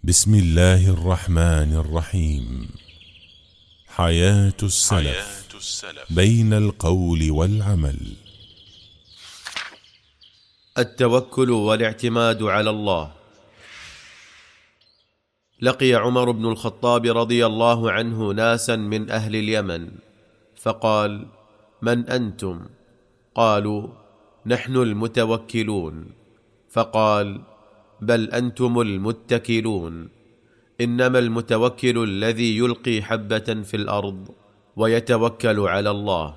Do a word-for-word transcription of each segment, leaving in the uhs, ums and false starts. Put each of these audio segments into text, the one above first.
بسم الله الرحمن الرحيم. حياة السلف بين القول والعمل. التوكل والاعتماد على الله. لقي عمر بن الخطاب رضي الله عنه ناسا من أهل اليمن، فقال: من أنتم؟ قالوا: نحن المتوكلون. فقال: بل أنتم المتكلون، إنما المتوكل الذي يلقي حبة في الأرض ويتوكل على الله.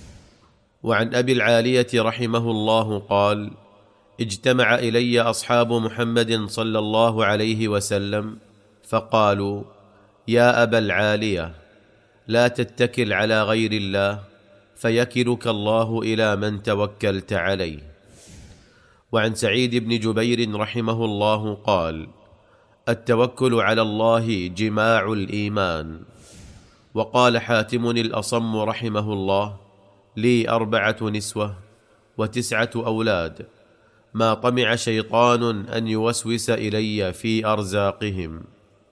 وعن أبي العالية رحمه الله قال: اجتمع إلي أصحاب محمد صلى الله عليه وسلم فقالوا: يا أبا العالية، لا تتكل على غير الله فيكلك الله إلى من توكلت عليه. وعن سعيد بن جبير رحمه الله قال: التوكل على الله جماع الإيمان. وقال حاتم الأصم رحمه الله: لي أربعة نسوة وتسعة أولاد، ما طمع شيطان أن يوسوس إلي في أرزاقهم.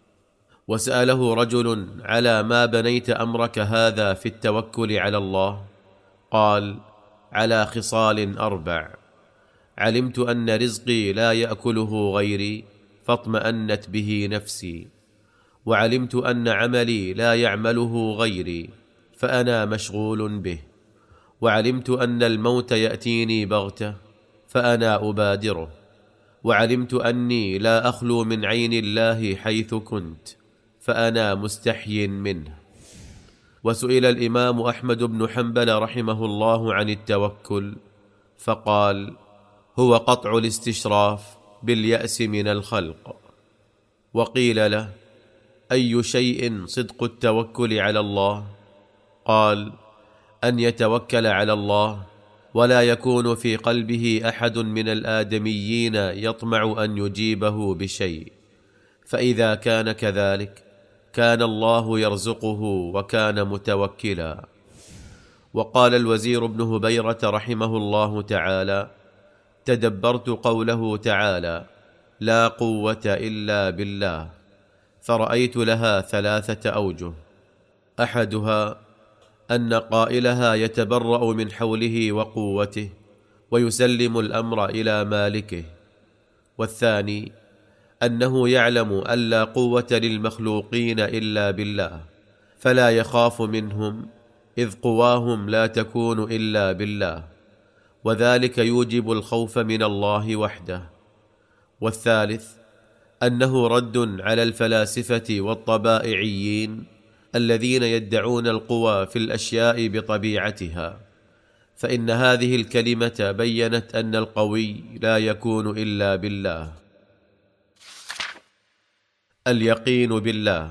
وسأله رجل: على ما بنيت أمرك هذا في التوكل على الله؟ قال: على خصال أربع: علمت أن رزقي لا يأكله غيري فاطمأنت به نفسي، وعلمت أن عملي لا يعمله غيري فأنا مشغول به، وعلمت أن الموت يأتيني بغتة فأنا أبادره، وعلمت أني لا أخلو من عين الله حيث كنت فأنا مستحي منه. وسئل الإمام أحمد بن حنبل رحمه الله عن التوكل فقال: هو قطع الاستشراف باليأس من الخلق. وقيل له: أي شيء صدق التوكل على الله؟ قال: أن يتوكل على الله ولا يكون في قلبه أحد من الآدميين يطمع أن يجيبه بشيء، فإذا كان كذلك كان الله يرزقه وكان متوكلا. وقال الوزير بن هبيرة رحمه الله تعالى: تدبرت قوله تعالى: لا قوة إلا بالله، فرأيت لها ثلاثة أوجه: أحدها أن قائلها يتبرأ من حوله وقوته ويسلم الأمر إلى مالكه، والثاني أنه يعلم أن لا قوة للمخلوقين إلا بالله فلا يخاف منهم، إذ قواهم لا تكون إلا بالله، وذلك يوجب الخوف من الله وحده. والثالث أنه رد على الفلاسفة والطبائعيين الذين يدعون القوى في الأشياء بطبيعتها، فإن هذه الكلمة بيّنت أن القوي لا يكون إلا بالله. اليقين بالله.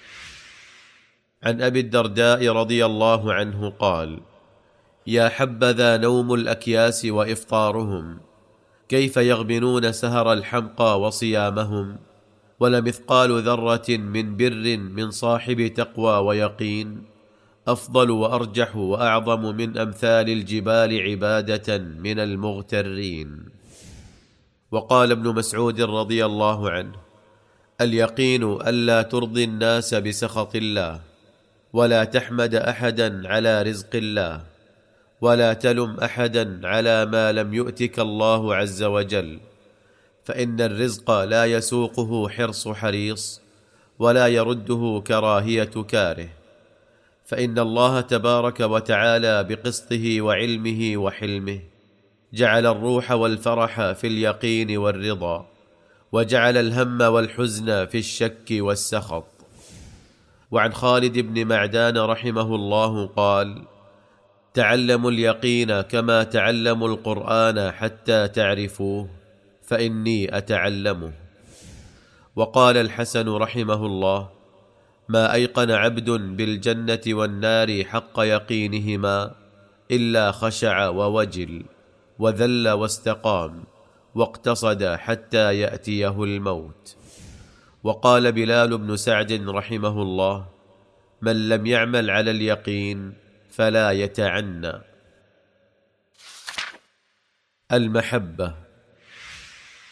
عن أبي الدرداء رضي الله عنه قال: يا حبذا نوم الأكياس وإفطارهم، كيف يغبنون سهر الحمقى وصيامهم، ولمثقال ذرة من بر من صاحب تقوى ويقين أفضل وأرجح وأعظم من أمثال الجبال عبادة من المغترين. وقال ابن مسعود رضي الله عنه: اليقين ألا ترضي الناس بسخط الله، ولا تحمد أحدا على رزق الله، ولا تلم أحدا على ما لم يؤتك الله عز وجل، فإن الرزق لا يسوقه حرص حريص ولا يرده كراهية كاره، فإن الله تبارك وتعالى بقسطه وعلمه وحلمه جعل الروح والفرح في اليقين والرضا، وجعل الهم والحزن في الشك والسخط. وعن خالد بن معدان رحمه الله قال: تعلموا اليقين كما تعلموا القرآن حتى تعرفوه، فإني أتعلمه. وقال الحسن رحمه الله: ما أيقن عبد بالجنة والنار حق يقينهما إلا خشع ووجل وذل واستقام واقتصد حتى يأتيه الموت. وقال بلال بن سعد رحمه الله: من لم يعمل على اليقين فلا يتعنى. المحبة.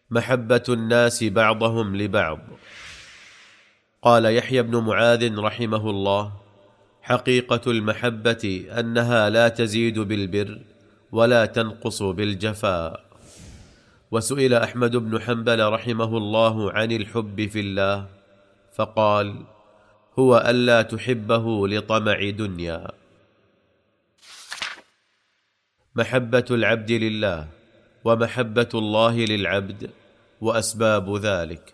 محبة الناس بعضهم لبعض. قال يحيى بن معاذ رحمه الله: حقيقة المحبة أنها لا تزيد بالبر ولا تنقص بالجفاء. وسئل أحمد بن حنبل رحمه الله عن الحب في الله، فقال: هو ألا تحبه لطمع دنيا. محبة العبد لله ومحبة الله للعبد وأسباب ذلك.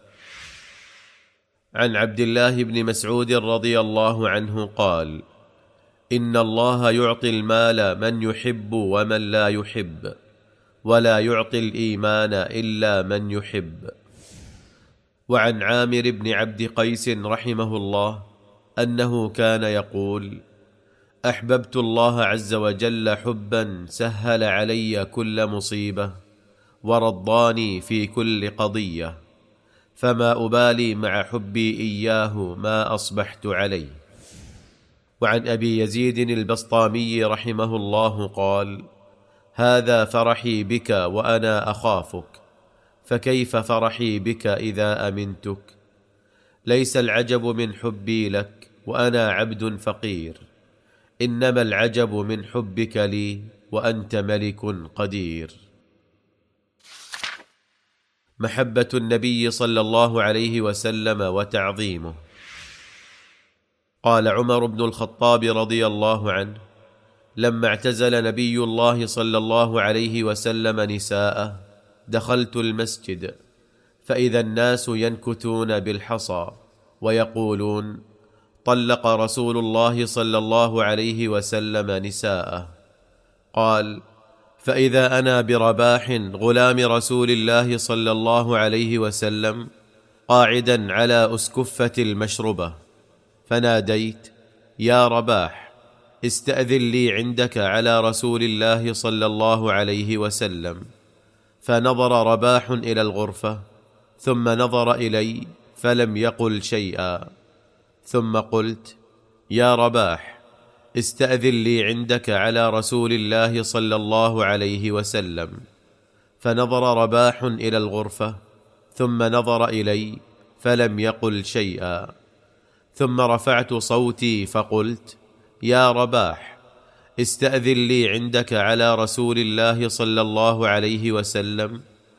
عن عبد الله بن مسعود رضي الله عنه قال: إن الله يعطي المال من يحب ومن لا يحب، ولا يعطي الإيمان إلا من يحب. وعن عامر بن عبد قيس رحمه الله أنه كان يقول: أحببت الله عز وجل حبا سهل علي كل مصيبة ورضاني في كل قضية، فما أبالي مع حبي إياه ما أصبحت عليه. وعن أبي يزيد البسطامي رحمه الله قال: هذا فرحي بك وأنا أخافك، فكيف فرحي بك إذا أمنتك؟ ليس العجب من حبي لك وأنا عبد فقير، إنما العجب من حبك لي وأنت ملك قدير. محبة النبي صلى الله عليه وسلم وتعظيمه. قال عمر بن الخطاب رضي الله عنه: لما اعتزل نبي الله صلى الله عليه وسلم نساءه دخلت المسجد، فإذا الناس ينكتون بالحصى ويقولون: طلق رسول الله صلى الله عليه وسلم نساءه. قال: فإذا أنا برباح غلام رسول الله صلى الله عليه وسلم قاعدا على أسكفة المشربة، فناديت: يا رباح، استأذن لي عندك على رسول الله صلى الله عليه وسلم. فنظر رباح إلى الغرفة ثم نظر إلي فلم يقل شيئا، ثم قلت: يا رباح، استأذن لي عندك على رسول الله صلى الله عليه وسلم. فنظر رباح إلى الغرفة ثم نظر إلي فلم يقل شيئا، ثم رفعت صوتي فقلت: يا رباح، استأذن لي عندك على رسول الله صلى الله عليه وسلم،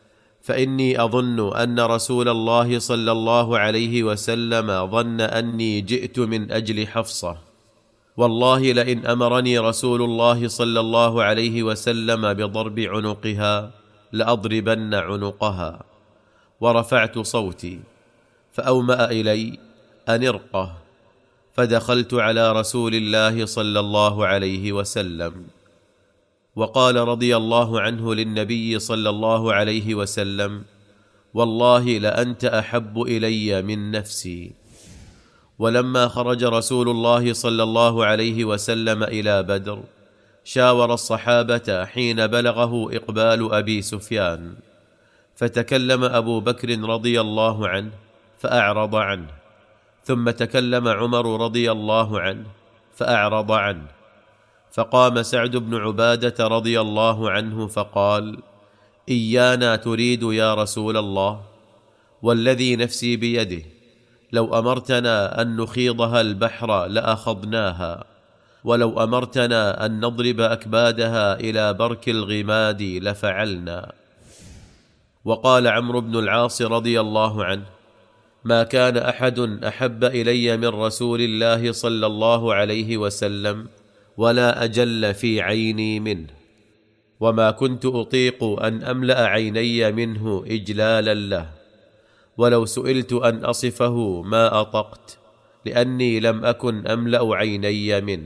فإني أظن أن رسول الله صلى الله عليه وسلم ظن أني جئت من أجل حفصة، والله لئن أمرني رسول الله صلى الله عليه وسلم بضرب عنقها لأضربن عنقها. ورفعت صوتي فأومأ إلي أن ارقه، فدخلت على رسول الله صلى الله عليه وسلم. وقال رضي الله عنه للنبي صلى الله عليه وسلم: والله لأنت أحب إلي من نفسي. ولما خرج رسول الله صلى الله عليه وسلم إلى بدر شاور الصحابة حين بلغه إقبال أبي سفيان، فتكلم أبو بكر رضي الله عنه فأعرض عنه، ثم تكلم عمر رضي الله عنه فأعرض عنه، فقام سعد بن عبادة رضي الله عنه فقال: إيانا تريد يا رسول الله؟ والذي نفسي بيده لو أمرتنا أن نخيضها البحر لأخضناها، ولو أمرتنا أن نضرب أكبادها إلى برك الغماد لفعلنا. وقال عمرو بن العاص رضي الله عنه: ما كان أحد أحب إلي من رسول الله صلى الله عليه وسلم ولا أجل في عيني منه، وما كنت أطيق أن أملأ عيني منه إجلالا له، ولو سئلت أن أصفه ما أطقت، لأني لم أكن أملأ عيني منه.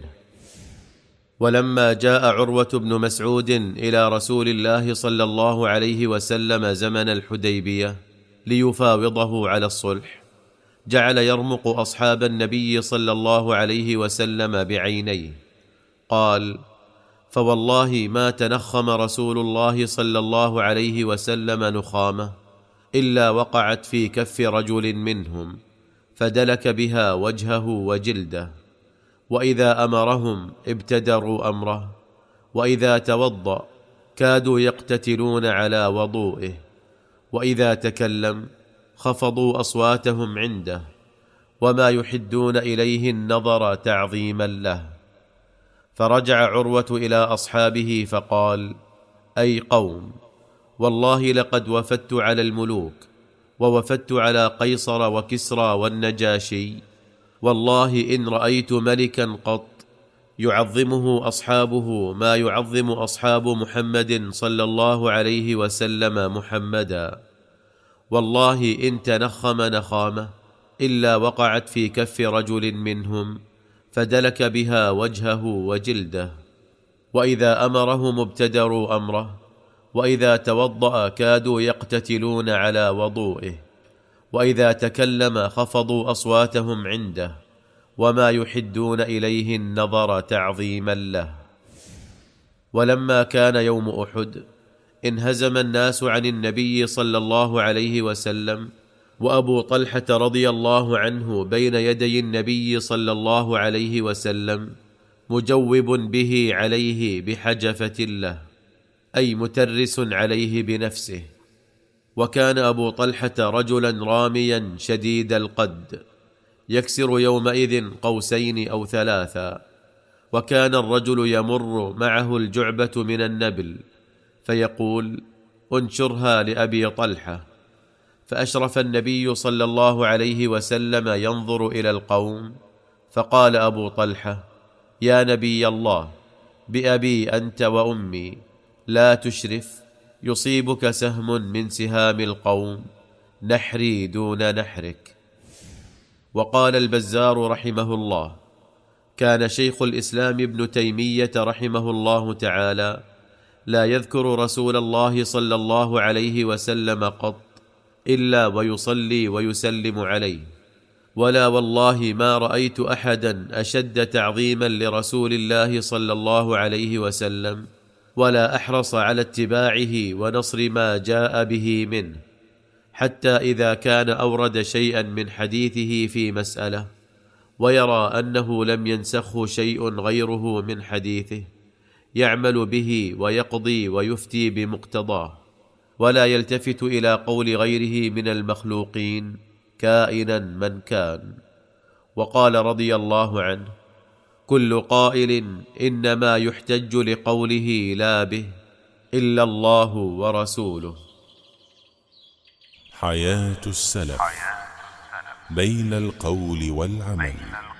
ولما جاء عروة بن مسعود إلى رسول الله صلى الله عليه وسلم زمن الحديبية ليفاوضه على الصلح، جعل يرمق أصحاب النبي صلى الله عليه وسلم بعينيه. قال: فوالله ما تنخم رسول الله صلى الله عليه وسلم نخامة إلا وقعت في كف رجل منهم، فدلك بها وجهه وجلده، وإذا أمرهم ابتدروا أمره، وإذا توضأ كادوا يقتتلون على وضوئه، وإذا تكلم خفضوا أصواتهم عنده، وما يحدون إليه النظر تعظيما له. فرجع عروة إلى أصحابه فقال: أي قوم، والله لقد وفدت على الملوك، ووفدت على قيصر وكسرى والنجاشي، والله إن رأيت ملكا قط يعظمه أصحابه ما يعظم أصحاب محمد صلى الله عليه وسلم محمدا. والله إن تنخم نخامة إلا وقعت في كف رجل منهم فدلك بها وجهه وجلده، وإذا أمرهم ابتدروا أمره، وإذا توضأ كادوا يقتتلون على وضوئه، وإذا تكلم خفضوا أصواتهم عنده، وما يحدون إليه النظر تعظيما له. ولما كان يوم أحد انهزم الناس عن النبي صلى الله عليه وسلم، وأبو طلحة رضي الله عنه بين يدي النبي صلى الله عليه وسلم مجوب به عليه بحجفة له، أي مترس عليه بنفسه. وكان أبو طلحة رجلا راميا شديد القد، يكسر يومئذ قوسين أو ثلاثا، وكان الرجل يمر معه الجعبة من النبل فيقول: انشرها لأبي طلحة. فأشرف النبي صلى الله عليه وسلم ينظر إلى القوم، فقال أبو طلحة: يا نبي الله، بأبي أنت وأمي، لا تشرف، يصيبك سهم من سهام القوم، نحري دون نحرك. وقال البزار رحمه الله: كان شيخ الإسلام ابن تيمية رحمه الله تعالى لا يذكر رسول الله صلى الله عليه وسلم قط إلا ويصلي ويسلم عليه، ولا والله ما رأيت أحدا أشد تعظيما لرسول الله صلى الله عليه وسلم، ولا أحرص على اتباعه ونصر ما جاء به منه، حتى إذا كان أورد شيئا من حديثه في مسألة ويرى أنه لم ينسخه شيء غيره من حديثه، يعمل به ويقضي ويفتي بمقتضاه، ولا يلتفت إلى قول غيره من المخلوقين كائنا من كان. وقال رضي الله عنه: كل قائل إنما يحتج لقوله لا به إلا الله ورسوله. حياة السلف بين القول والعمل.